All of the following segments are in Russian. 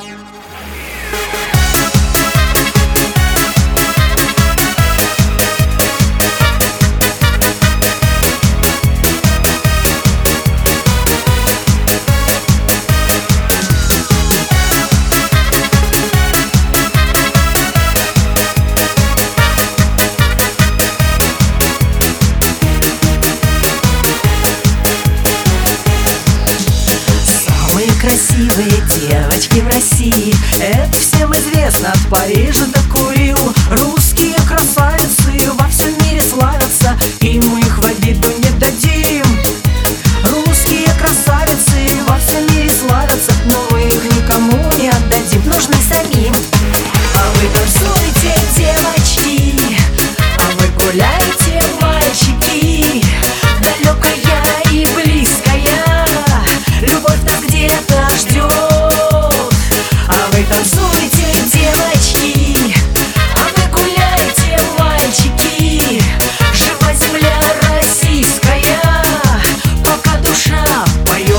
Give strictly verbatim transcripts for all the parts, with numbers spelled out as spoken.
Красивые девочки в России, это всем известно, от Парижа до Курил. Русские красавицы во всем мире славятся, и мы их в обиду не дадим. Русские красавицы во всем мире славятся, но мы их никому не отдадим, нужны самим. А вы танцуйте, девочки, а вы гуляйте, мальчики. Далекая и близкая любовь нас где-то ждет. А вы танцуйте, девочки, а вы гуляйте, мальчики. Жива земля российская, пока душа поет.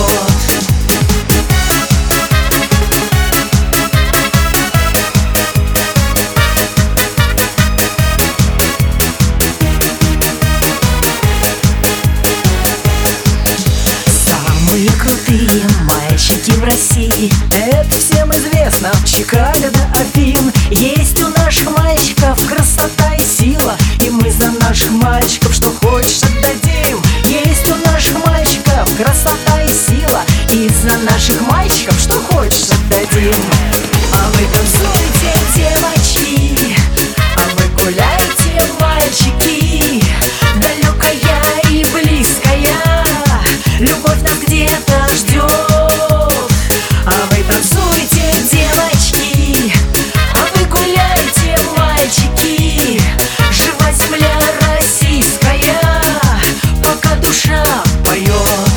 Самые крутые мальчики в России, это всем известно, от Чикаго до Афин. Есть у наших мальчиков красота и сила, и мы за наших мальчиков что хочешь отдадим. Есть у наших мальчиков красота и сила, и за наших мальчиков что хочешь отдадим. А вы танцуйте, девочки, а вы гуляйте, мальчики. Далекая и близкая любовь нас где-то ждет. А вы танцуйте, девочки, а вы гуляйте, мальчики. Жива земля российская, пока душа поет.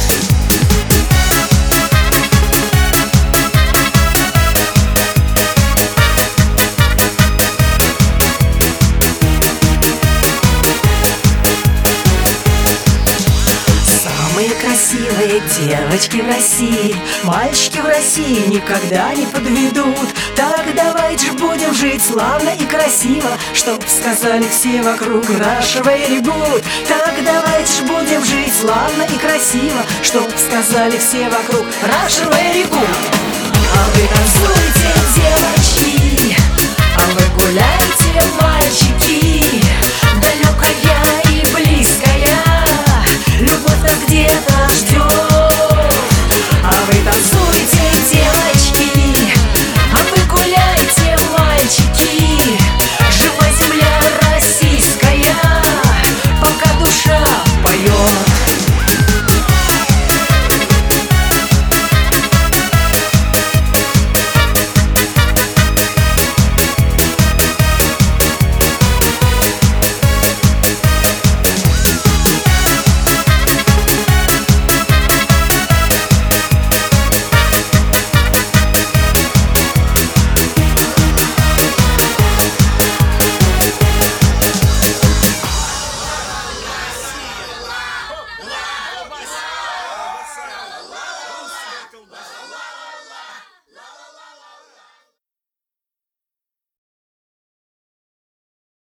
Самые красивые девочки в России, мальчики в России никогда не подведут. Так давайте ж будем жить славно и красиво, чтоб сказали все вокруг, Russia very good. Так давайте ж будем жить славно и красиво, чтоб сказали все вокруг, Russia very good. А вы танцуйте,